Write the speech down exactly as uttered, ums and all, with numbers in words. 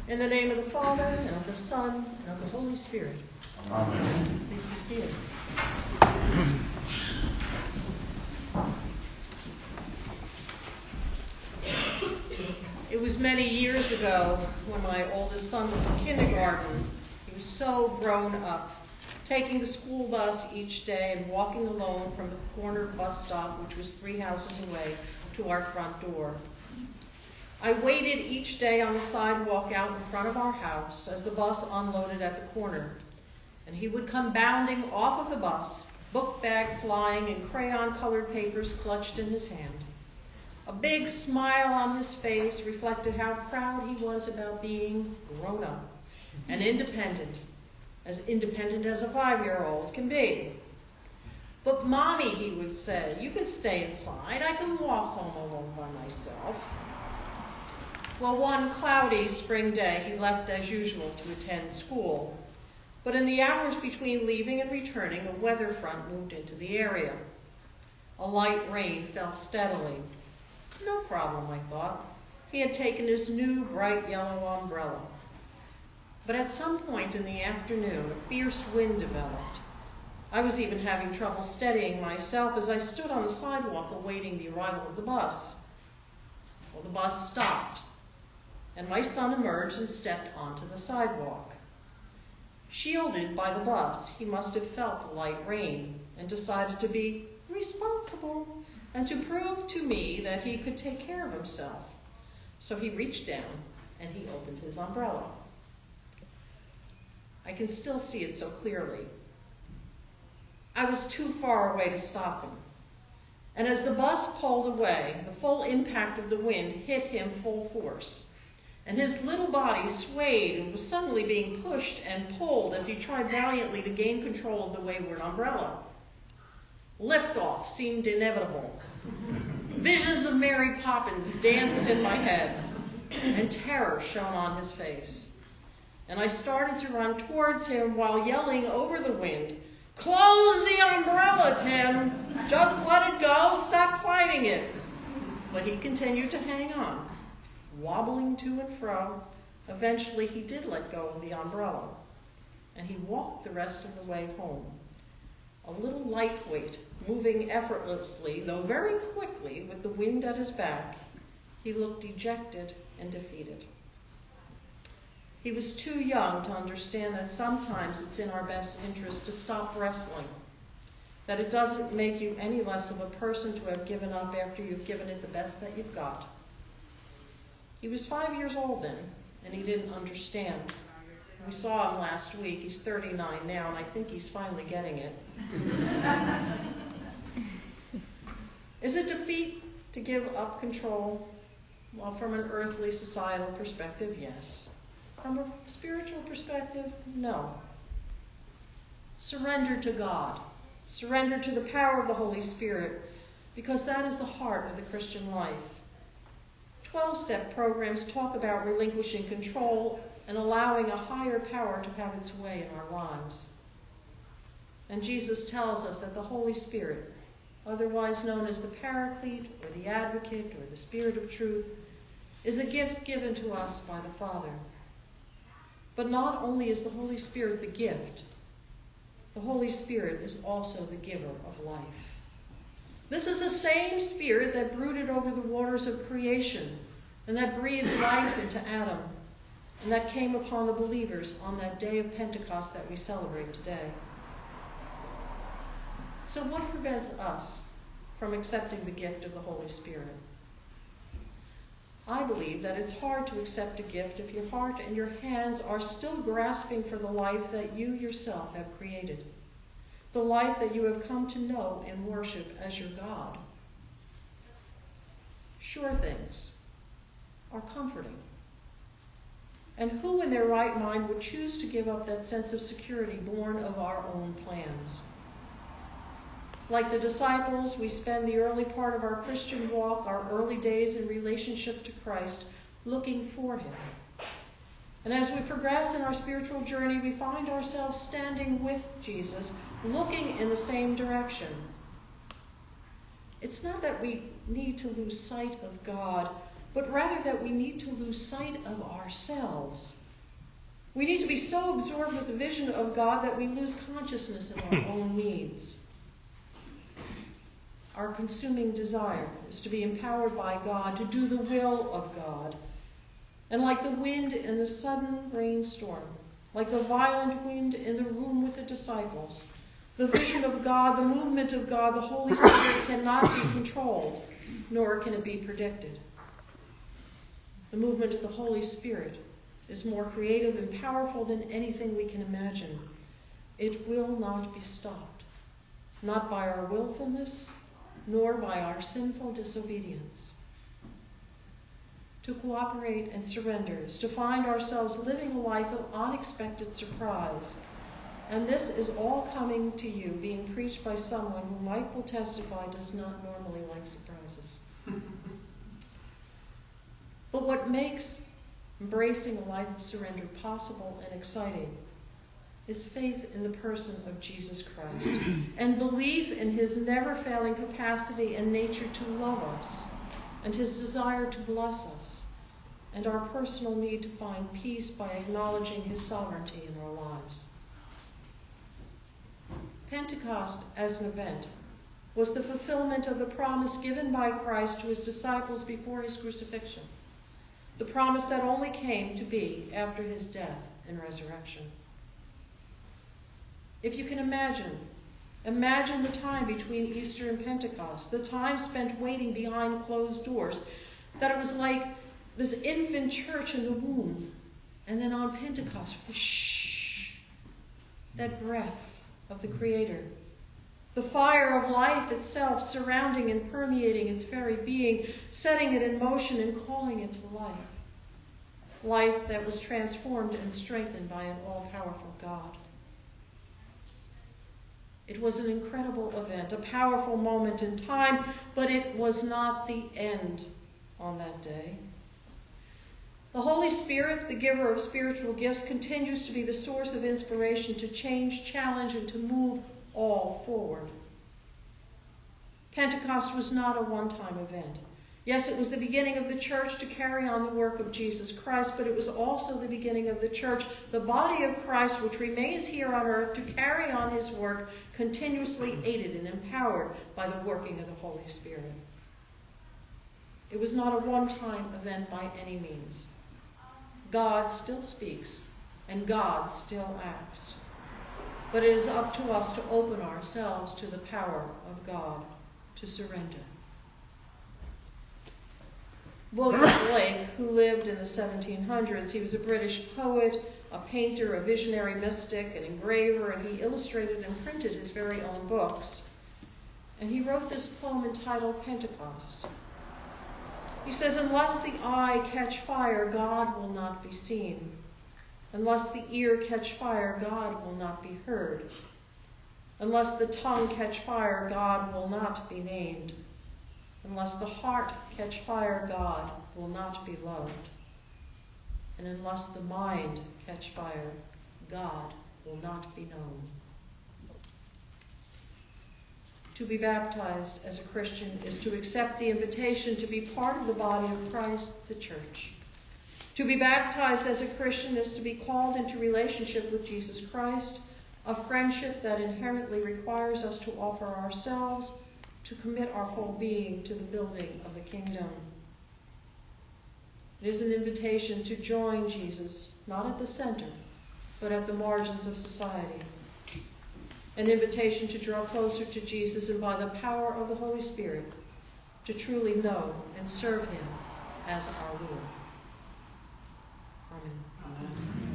In the name of the Father, and of the Son, and of the Holy Spirit. Amen. Please be seated. It was many years ago when my oldest son was in kindergarten. He was so grown up, taking the school bus each day and walking alone from the corner bus stop, which was three houses away, to our front door. I waited each day on the sidewalk out in front of our house as the bus unloaded at the corner, and he would come bounding off of the bus, book bag flying and crayon-colored papers clutched in his hand. A big smile on his face reflected how proud he was about being grown up and independent, as independent as a five-year-old can be. But Mommy, he would say, you can stay inside. I can walk home alone by myself. Well, one cloudy spring day, he left as usual to attend school. But in the hours between leaving and returning, a weather front moved into the area. A light rain fell steadily. No problem, I thought. He had taken his new bright yellow umbrella. But at some point in the afternoon, a fierce wind developed. I was even having trouble steadying myself as I stood on the sidewalk awaiting the arrival of the bus. Well, the bus stopped, and my son emerged and stepped onto the sidewalk. Shielded by the bus, he must have felt the light rain and decided to be responsible and to prove to me that he could take care of himself. So he reached down and he opened his umbrella. I can still see it so clearly. I was too far away to stop him. And as the bus pulled away, the full impact of the wind hit him full force. And his little body swayed and was suddenly being pushed and pulled as he tried valiantly to gain control of the wayward umbrella. Liftoff seemed inevitable. Visions of Mary Poppins danced in my head, and terror shone on his face. And I started to run towards him while yelling over the wind, "Close the umbrella, Tim! Just let it go! Stop fighting it!" But he continued to hang on, wobbling to and fro. Eventually he did let go of the umbrella, and he walked the rest of the way home. A little lightweight, moving effortlessly, though very quickly, with the wind at his back, he looked dejected and defeated. He was too young to understand that sometimes it's in our best interest to stop wrestling, that it doesn't make you any less of a person to have given up after you've given it the best that you've got. He was five years old then, and he didn't understand. We saw him last week. He's thirty-nine now, and I think he's finally getting it. Is it defeat to give up control? Well, from an earthly societal perspective, yes. From a spiritual perspective, no. Surrender to God. Surrender to the power of the Holy Spirit, because that is the heart of the Christian life. Twelve-step programs talk about relinquishing control and allowing a higher power to have its way in our lives. And Jesus tells us that the Holy Spirit, otherwise known as the Paraclete or the Advocate or the Spirit of Truth, is a gift given to us by the Father. But not only is the Holy Spirit the gift, the Holy Spirit is also the giver of life. This is the same Spirit that brooded over the waters of creation and that breathed life into Adam, and that came upon the believers on that day of Pentecost that we celebrate today. So what prevents us from accepting the gift of the Holy Spirit? I believe that it's hard to accept a gift if your heart and your hands are still grasping for the life that you yourself have created, the life that you have come to know and worship as your God. Sure things are comforting. And who in their right mind would choose to give up that sense of security born of our own plans? Like the disciples, we spend the early part of our Christian walk, our early days in relationship to Christ, looking for him. And as we progress in our spiritual journey, we find ourselves standing with Jesus, looking in the same direction. It's not that we need to lose sight of God, but rather that we need to lose sight of ourselves. We need to be so absorbed with the vision of God that we lose consciousness of our own needs. Our consuming desire is to be empowered by God to do the will of God. And like the wind in the sudden rainstorm, like the violent wind in the room with the disciples, the vision of God, the movement of God, the Holy Spirit cannot be controlled, nor can it be predicted. The movement of the Holy Spirit is more creative and powerful than anything we can imagine. It will not be stopped, not by our willfulness, nor by our sinful disobedience. To cooperate and surrender is to find ourselves living a life of unexpected surprise. And this is all coming to you, being preached by someone who Mike will testify does not normally like surprises. But what makes embracing a life of surrender possible and exciting is faith in the person of Jesus Christ and belief in his never-failing capacity and nature to love us and his desire to bless us and our personal need to find peace by acknowledging his sovereignty in our lives. Pentecost as an event was the fulfillment of the promise given by Christ to his disciples before his crucifixion, the promise that only came to be after his death and resurrection. If you can imagine, imagine the time between Easter and Pentecost, the time spent waiting behind closed doors, that it was like this infant church in the womb, and then on Pentecost, whoosh, that breath of the Creator, the fire of life itself surrounding and permeating its very being, setting it in motion and calling it to life. Life that was transformed and strengthened by an all-powerful God. It was an incredible event, a powerful moment in time, but it was not the end on that day. The Holy Spirit, the giver of spiritual gifts, continues to be the source of inspiration to change, challenge, and to move all forward. Pentecost was not a one-time event. Yes, it was the beginning of the church to carry on the work of Jesus Christ, but it was also the beginning of the church, the body of Christ, which remains here on earth to carry on his work, continuously aided and empowered by the working of the Holy Spirit. It was not a one-time event by any means. God still speaks, and God still acts. But it is up to us to open ourselves to the power of God, to surrender. William Blake, who lived in the seventeen hundreds, he was a British poet, a painter, a visionary mystic, an engraver, and he illustrated and printed his very own books. And he wrote this poem entitled Pentecost. He says, "Unless the eye catch fire, God will not be seen. Unless the ear catch fire, God will not be heard. Unless the tongue catch fire, God will not be named. Unless the heart catch fire, God will not be loved. And unless the mind catch fire, God will not be known." To be baptized as a Christian is to accept the invitation to be part of the body of Christ, the church. To be baptized as a Christian is to be called into relationship with Jesus Christ, a friendship that inherently requires us to offer ourselves, to commit our whole being to the building of the kingdom. It is an invitation to join Jesus, not at the center, but at the margins of society. An invitation to draw closer to Jesus and by the power of the Holy Spirit, to truly know and serve him as our Lord. Amen. Amen.